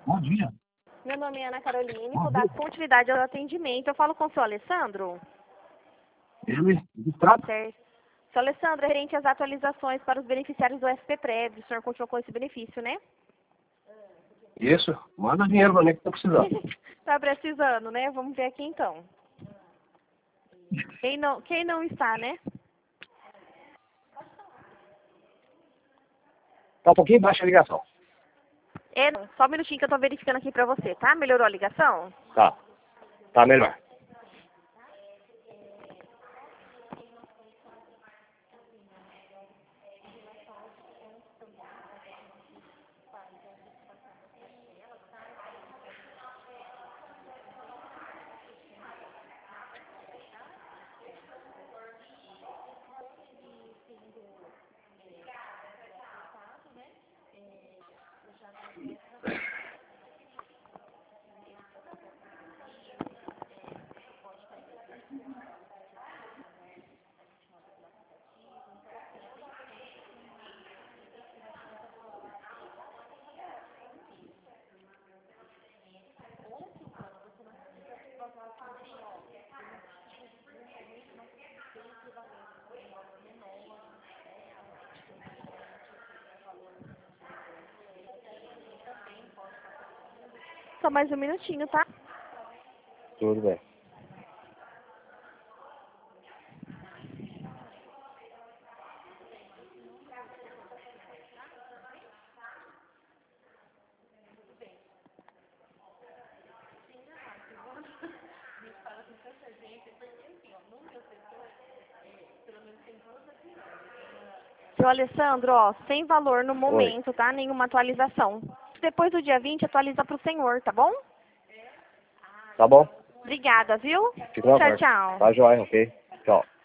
Bom dia. Meu nome é Ana Caroline, vou dar continuidade ao atendimento. Eu falo com o senhor Alessandro? Ele trata? Certo. Seu Alessandro, é referente às atualizações para os beneficiários do SPPREV. O senhor continuou com esse benefício, né? Isso. Manda dinheiro pra mim que tá precisando. Tá precisando, né? Vamos ver aqui então. Quem não está, né? Tá um pouquinho baixa a ligação. Não. Só um minutinho que eu tô verificando aqui pra você, tá? Melhorou a ligação? Tá. Tá melhor. Só mais um minutinho, tá? Tudo bem. Seu Alessandro, ó, sem valor no momento, tá? Nenhuma atualização. Depois do dia 20, atualiza pro senhor, tá bom? Tá bom. Obrigada, viu? Fica na Tchau, guarda. tchau. Tá joia, ok? Tchau.